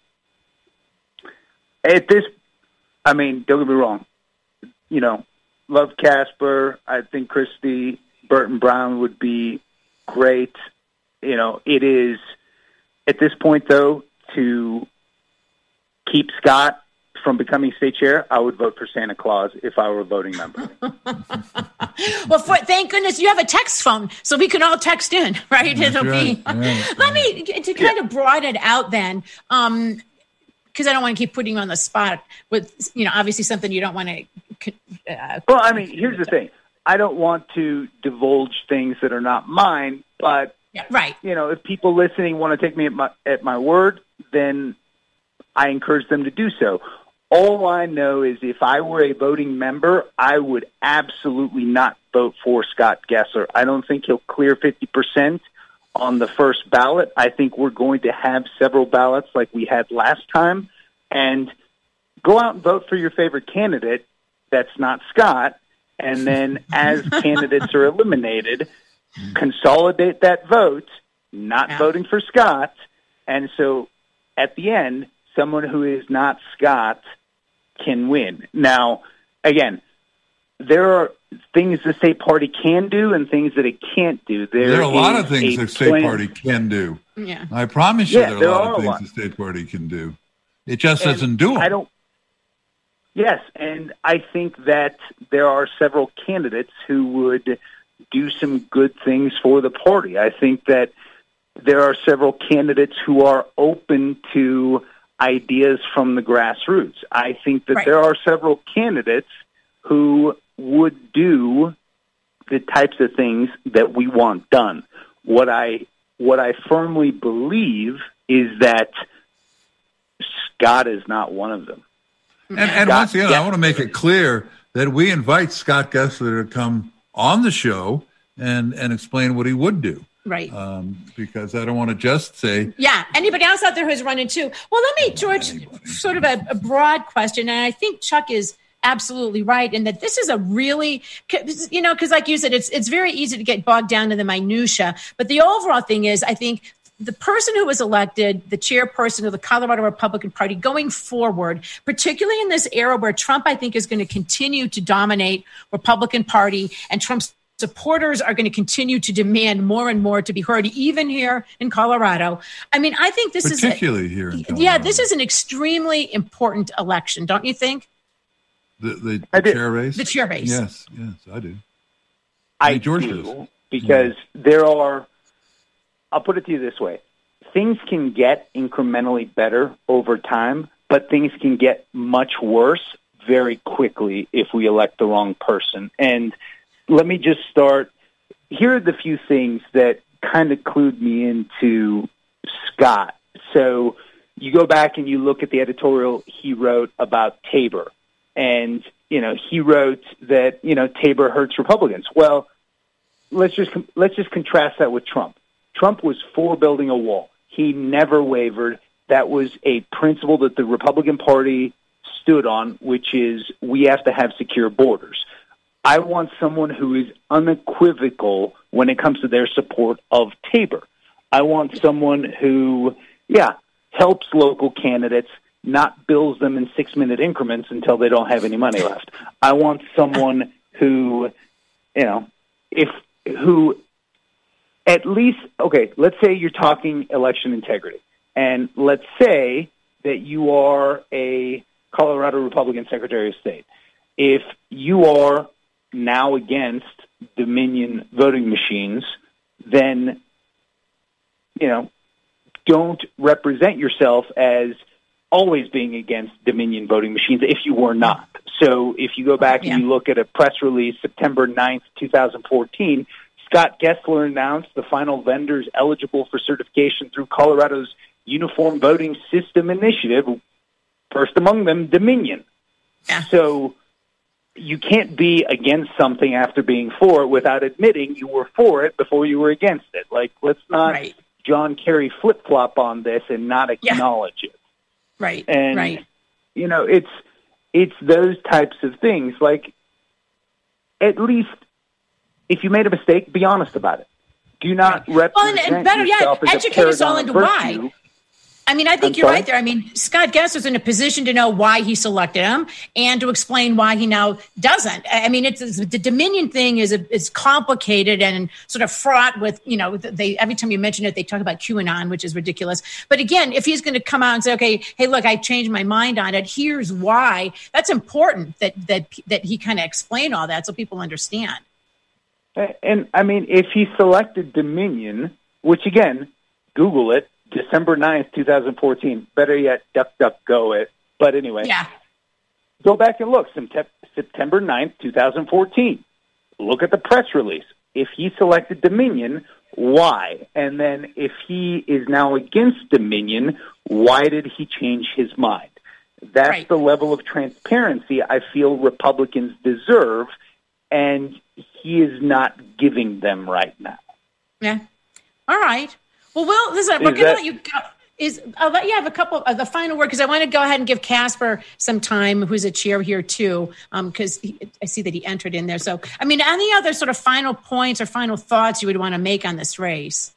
At this, I mean, don't get me wrong. You know, love Casper. I think Christy Burton Brown would be great. You know, it is, at this point, though, to keep Scott from becoming state chair, I would vote for Santa Claus if I were a voting member. Well, thank goodness you have a text phone, so we can all text in, right? That's It'll right. be. Let me to kind of broaden it out then, because I don't want to keep putting you on the spot with, you know, obviously something you don't want to. Well, I mean, here's the thing: I don't want to divulge things that are not mine, but right. You know, if people listening want to take me at my word, then I encourage them to do so. All I know is if I were a voting member, I would absolutely not vote for Scott Gessler. I don't think he'll clear 50% on the first ballot. I think we're going to have several ballots like we had last time. And go out and vote for your favorite candidate that's not Scott. And then as candidates are eliminated, consolidate that vote, not voting for Scott. And so at the end, someone who is not Scott can win. Now, again, there are things the state party can do and things that it can't do. There are a lot of things the state party can do. Yeah. I promise you there are a lot of things the state party can do. It just doesn't do them. Yes, and I think that there are several candidates who would do some good things for the party. I think that there are several candidates who are open to ideas from the grassroots. I think that there are several candidates who would do the types of things that we want done. What I firmly believe is that Scott is not one of them. And once again, I want to make it clear that we invite Scott Gessler to come on the show and explain what he would do. Right. Because I don't want to just say. Yeah. Anybody else out there who's running too? Well, let me, George, sort of a broad question. And I think Chuck is absolutely right in that this is a really, you know, because like you said, it's very easy to get bogged down in the minutia. But the overall thing is, I think the person who was elected, the chairperson of the Colorado Republican Party going forward, particularly in this era where Trump, I think, is going to continue to dominate Republican Party and Trump's supporters are going to continue to demand more and more to be heard, even here in Colorado. I mean, I think this particularly here in Colorado. Yeah, this is an extremely important election, don't you think? The chair race? The chair race. Yes, I do. I do, because there are, I'll put it to you this way. Things can get incrementally better over time, but things can get much worse very quickly if we elect the wrong person. And let me just start. Here are the few things that kind of clued me into Scott. So you go back and you look at the editorial he wrote about Tabor. And, you know, he wrote that, you know, Tabor hurts Republicans. Well, let's just contrast that with Trump. Trump was for building a wall. He never wavered. That was a principle that the Republican Party stood on, which is we have to have secure borders. I want someone who is unequivocal when it comes to their support of Tabor. I want someone who, helps local candidates, not bills them in 6-minute increments until they don't have any money left. I want someone who, who at least, okay, let's say you're talking election integrity. And let's say that you are a Colorado Republican Secretary of State. If you are now against Dominion voting machines, then, don't represent yourself as always being against Dominion voting machines if you were not. So if you go back and you look at a press release, September 9th, 2014, Scott Gessler announced the final vendors eligible for certification through Colorado's Uniform Voting System Initiative, first among them, Dominion. Yeah. So you can't be against something after being for it without admitting you were for it before you were against it. Like, let's not John Kerry flip-flop on this and not acknowledge it. Right, and, it's those types of things. Like, at least if you made a mistake, be honest about it. Do not represent yourself as educate us all into why. I mean, I think you're right there. I mean, Scott Gessler's in a position to know why he selected him and to explain why he now doesn't. I mean, the Dominion thing is complicated and sort of fraught with, every time you mention it, they talk about QAnon, which is ridiculous. But again, if he's going to come out and say, okay, hey, look, I changed my mind on it. Here's why. That's important that he kind of explain all that so people understand. And I mean, if he selected Dominion, which again, Google it, December 9th, 2014. Better yet, DuckDuckGo it. But anyway, go back and look. September 9th, 2014. Look at the press release. If he selected Dominion, why? And then if he is now against Dominion, why did he change his mind? That's the level of transparency I feel Republicans deserve, and he is not giving them right now. Yeah. All right. Well, listen, we're going to let you go. I'll let you have a couple of the final word because I want to go ahead and give Casper some time, who's a chair here too, because I see that he entered in there. So, I mean, any other sort of final points or final thoughts you would want to make on this race?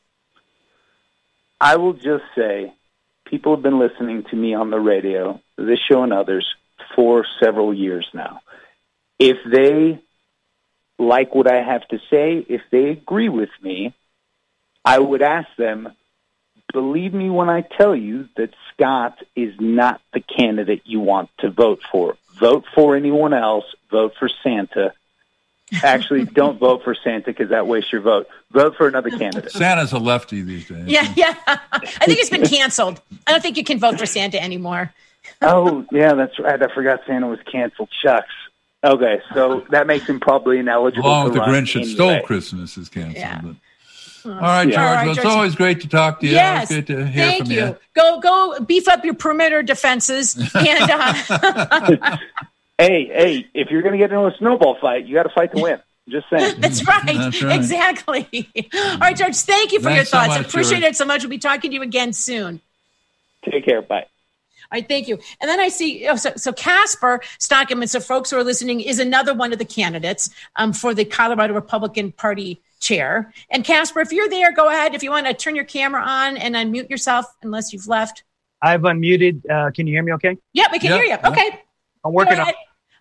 I will just say people have been listening to me on the radio, this show and others, for several years now. If they like what I have to say, if they agree with me, I would ask them, believe me when I tell you that Scott is not the candidate you want to vote for. Vote for anyone else. Vote for Santa. Actually, don't vote for Santa because that wastes your vote. Vote for another candidate. Santa's a lefty these days. Yeah. I think it's been canceled. I don't think you can vote for Santa anymore. Oh, yeah, that's right. I forgot Santa was canceled. Shucks. Okay, so that makes him probably ineligible. Along with the Grinch that stole Christmas is canceled. Yeah. But. All right, George. Well, it's always great to talk to you. Yes, it's good to hear from you. Go beef up your perimeter defenses. And hey, if you're going to get into a snowball fight, you got to fight to win. Just saying. That's right. Exactly. All right, George. Thank you for your thoughts. I appreciate it so much. We'll be talking to you again soon. Take care. Bye. All right, thank you. And then I see, so Casper Stockerman, so folks who are listening, is another one of the candidates for the Colorado Republican Party chair. And Casper, if you're there, go ahead. If you want to turn your camera on and unmute yourself, unless you've left. I've unmuted. Can you hear me okay? Yeah, we can hear you. Okay. I'm working on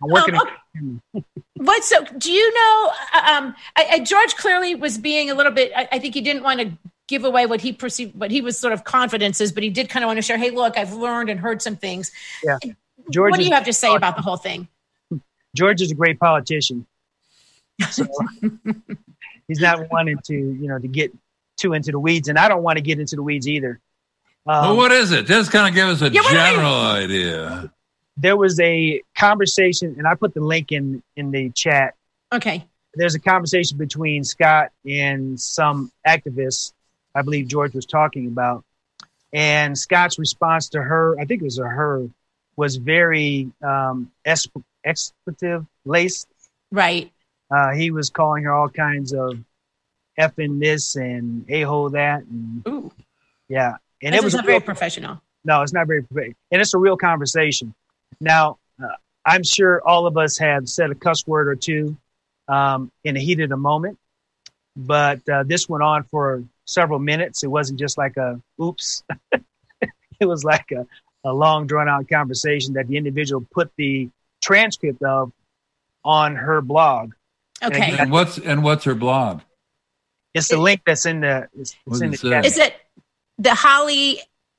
So do you know, George clearly was being a little bit, I think he didn't want to give away what he perceived, what he was sort of confidences, but he did kind of want to share, hey, look, I've learned and heard some things. Yeah. George, what do you have to say about the whole thing? George is a great politician. So he's not wanting to get too into the weeds, and I don't want to get into the weeds either. Well, what is it? Just kind of give us a general idea. There was a conversation, and I put the link in the chat. Okay. There's a conversation between Scott and some activists I believe George was talking about. And Scott's response to her, I think it was her, was very expletive laced. Right. He was calling her all kinds of effing this and a-hole that. And, ooh. Yeah. And it was not very professional. No, it's not very professional. And it's a real conversation. Now, I'm sure all of us have said a cuss word or two in the heat of the moment. But this went on for several minutes. It wasn't just like a oops. It was like a long, drawn-out conversation that the individual put the transcript of on her blog. Okay. And what's her blog? It's the link that's in the chat. Is it the Holly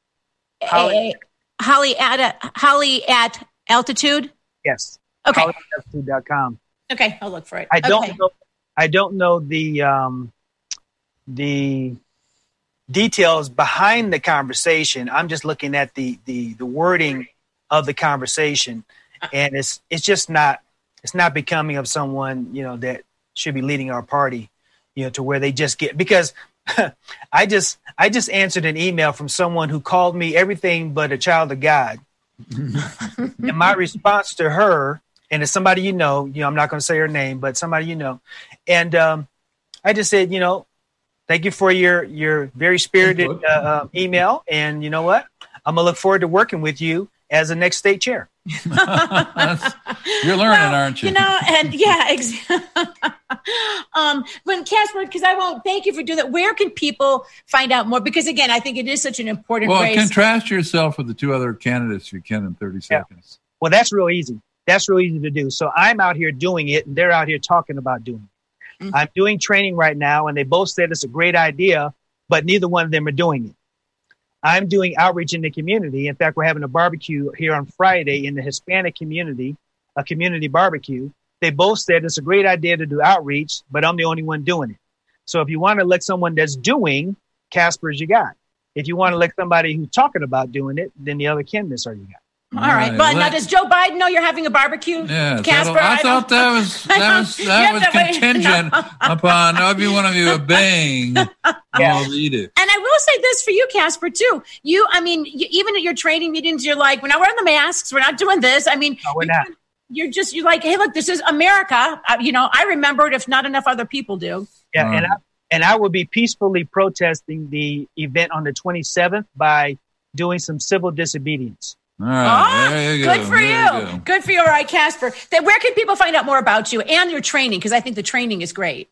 at altitude? Yes. Okay. HollyAtAltitude.com. Okay, I'll look for it. I don't know the details behind the conversation. I'm just looking at the wording of the conversation, and it's just not becoming of someone, that should be leading our party, to where they just get, because I just answered an email from someone who called me everything but a child of God. And my response to her, and it's somebody I'm not going to say her name, but somebody and I just said, thank you for your very spirited email, and you know what? I'm gonna look forward to working with you as the next state chair. You're learning, aren't you? And yeah, exactly. When Casper, because I won't thank you for doing that. Where can people find out more? Because again, I think it is such an important race. Contrast yourself with the two other candidates if you can in 30 seconds. Well, that's real easy. That's real easy to do. So I'm out here doing it, and they're out here talking about doing it. Mm-hmm. I'm doing training right now, and they both said it's a great idea, but neither one of them are doing it. I'm doing outreach in the community. In fact, we're having a barbecue here on Friday in the Hispanic community, a community barbecue. They both said it's a great idea to do outreach, but I'm the only one doing it. So if you want to let someone that's doing, Casper's you got. If you want to let somebody who's talking about doing it, then the other candidates are you got. All right. But now, does Joe Biden know you're having a barbecue? Yeah, Casper, I thought that was contingent upon every one of you obeying. I'll eat it. And I will say this for you, Casper, too. Even at your training meetings, you're like, we're not wearing the masks. We're not doing this. I mean, no, we're not. You're like, hey, look, this is America. I remember it if not enough other people do. Yeah, and I will be peacefully protesting the event on the 27th by doing some civil disobedience. All right, there you go. Good for you. Good for you. All right, Casper. Where can people find out more about you and your training? Because I think the training is great.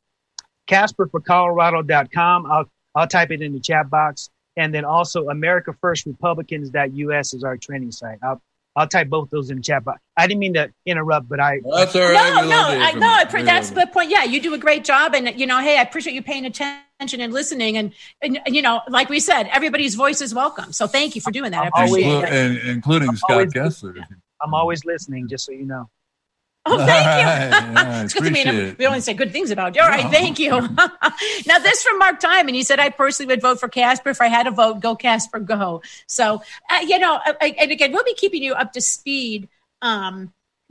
CasperForColorado.com. I'll type it in the chat box. And then also AmericaFirstRepublicans.us is our training site. I'll type both those in the chat box. I didn't mean to interrupt, but that's all right. That's the point. Yeah, you do a great job. And, hey, I appreciate you paying attention and listening. And like we said, everybody's voice is welcome. So thank you for doing that. I appreciate it. Including Scott Gessler. I'm always listening, just so you know. Oh, thank you. It's good to me. We only say good things about you. All right, thank you. Now, this from Mark Timon. He said, I personally would vote for Casper. If I had a vote, go Casper, go. So, and again, we'll be keeping you up to speed on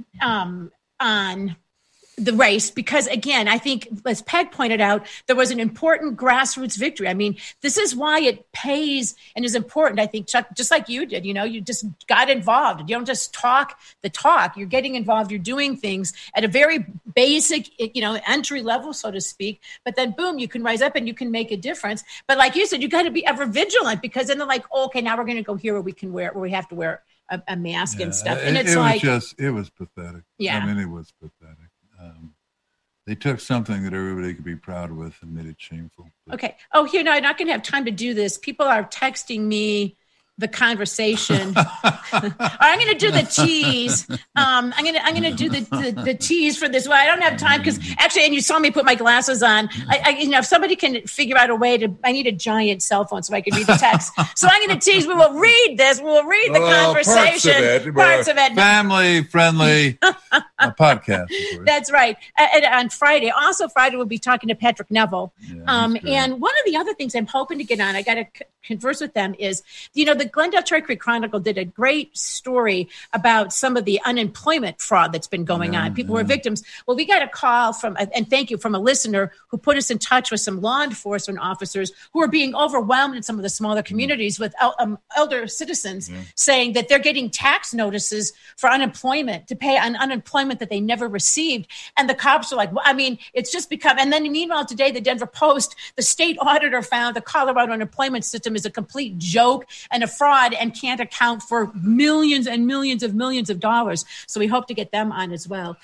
the race, because again, I think, as Peg pointed out, there was an important grassroots victory. I mean, this is why it pays and is important. I think, Chuck, just like you did, you just got involved. You don't just talk the talk. You're getting involved. You're doing things at a very basic, entry level, so to speak. But then, boom, you can rise up and you can make a difference. But like you said, you got to be ever vigilant, because then they're like, okay, now we're going to go here where we have to wear a mask and stuff. And it was pathetic. Yeah. I mean, it was pathetic. They took something that everybody could be proud with and made it shameful. Okay. Oh, I'm not going to have time to do this. People are texting me the conversation. I'm going to do the tease. I'm going to do the tease for this one. I don't have time because actually, and you saw me put my glasses on. If somebody can figure out a way I need a giant cell phone so I can read the text. So I'm going to tease. We will read this. We will read the conversation. Parts of it. Family friendly podcast. That's right. And on Friday, we'll be talking to Patrick Neville. Yeah, and one of the other things I'm hoping to get on, I got to converse with them, is, the Glendale Cherry Creek Chronicle did a great story about some of the unemployment fraud that's been going on. People were victims. Well, we got a call from a listener who put us in touch with some law enforcement officers who are being overwhelmed in some of the smaller communities with elder citizens saying that they're getting tax notices for unemployment, to pay on unemployment that they never received. And the cops are like, well, I mean, it's just become, and then meanwhile today, the Denver Post, the state auditor found the Colorado unemployment system is a complete joke and a fraud and can't account for millions and millions of dollars. So we hope to get them on as well.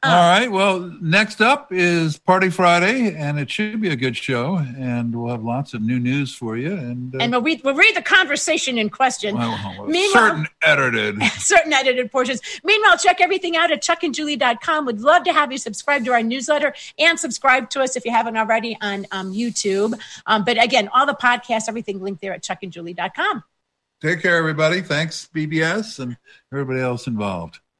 All right. Well, next up is Party Friday, and it should be a good show, and we'll have lots of new news for you. And we'll read the conversation in question. Certain edited portions. Meanwhile, check everything out at chuckandjulie.com. We'd love to have you subscribe to our newsletter and subscribe to us if you haven't already on YouTube. But again, all the podcasts, everything linked there at chuckandjulie.com. Take care, everybody. Thanks, BBS, and everybody else involved.